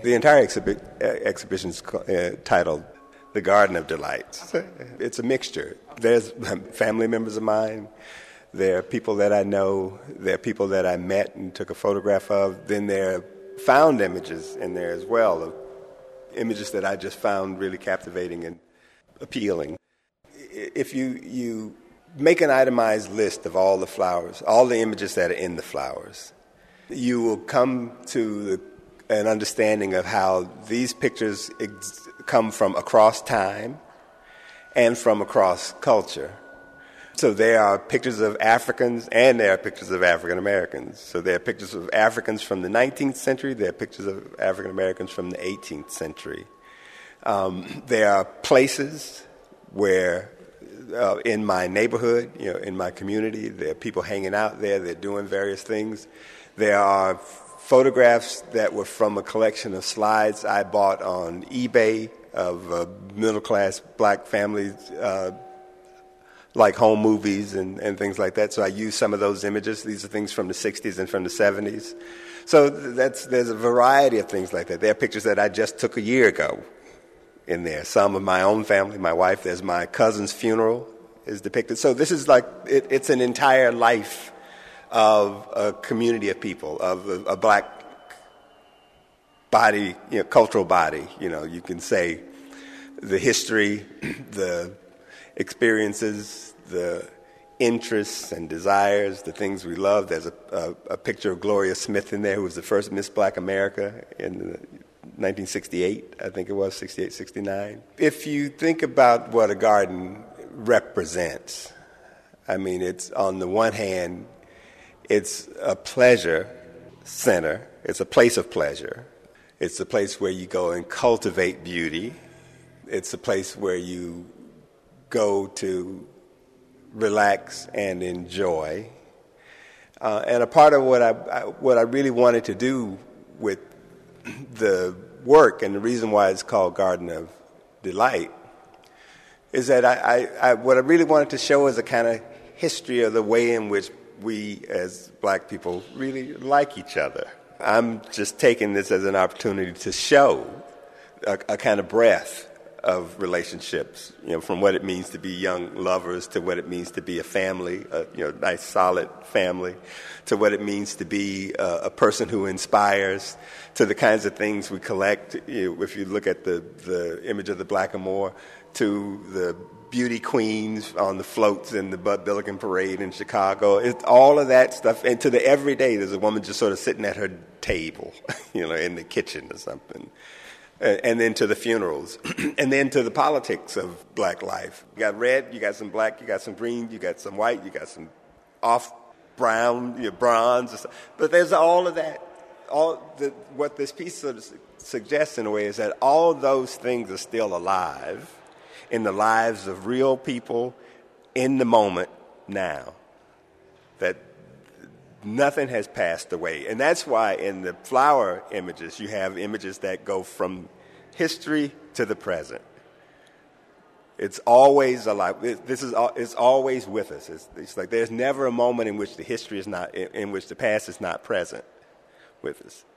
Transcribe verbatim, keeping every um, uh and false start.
The entire exhibi- exhibition is uh, titled The Garden of Delights. It's a mixture. There's family members of mine. There are people that I know. There are people that I met and took a photograph of. Then there are found images in there as well, of images that I just found really captivating and appealing. If you, you make an itemized list of all the flowers, all the images that are in the flowers, you will come to the, an understanding of how these pictures ex- come from across time and from across culture. So there are pictures of Africans and there are pictures of African Americans. So there are pictures of Africans from the nineteenth century, there are pictures of African Americans from the eighteenth century. Um, there are places where, uh, in my neighborhood, you know, in my community, there are people hanging out there, they're doing various things. There are photographs that were from a collection of slides I bought on eBay of uh, middle-class black families, uh, like home movies and, and things like that. So I used some of those images. These are things from the sixties and from the seventies. So that's there's a variety of things like that. There are pictures that I just took a year ago in there. Some of my own family, my wife. There's my cousin's funeral is depicted. So this is like, it, it's an entire life of a community of people, of a, a black body, you know, cultural body. You know, you can say the history, the experiences, the interests and desires, the things we love. There's a, a, a picture of Gloria Smith in there, who was the first Miss Black America in nineteen sixty-eight, I think it was, sixty-eight, sixty-nine. If you think about what a garden represents, I mean, it's on the one hand, it's a pleasure center. It's a place of pleasure. It's a place where you go and cultivate beauty. It's a place where you go to relax and enjoy. Uh, and a part of what I, I what I really wanted to do with the work, and the reason why it's called Garden of Delight, is that I, I, I what I really wanted to show is a kind of history of the way in which we as black people really like each other. I'm just taking this as an opportunity to show a, a kind of breadth of relationships, you know, from what it means to be young lovers to what it means to be a family, a, you know, nice solid family, to what it means to be a, a person who inspires, to the kinds of things we collect. You know, if you look at the, the image of the Blackamoor, to the beauty queens on the floats in the Bud Billiken Parade in Chicago, it's all of that stuff. And to the everyday, there's a woman just sort of sitting at her table, you know, in the kitchen or something. And then to the funerals, and then to the politics of black life. You got red, you got some black, you got some green, you got some white, you got some off brown, you know, bronze. But there's all of that. All the, what this piece sort of suggests in a way is that all those things are still alive in the lives of real people in the moment now. That nothing has passed away. And that's why in the flower images, you have images that go from history to the present. It's always alive. This is it's always with us. It's, it's like there's never a moment in which the history is not, in which the past is not present with us.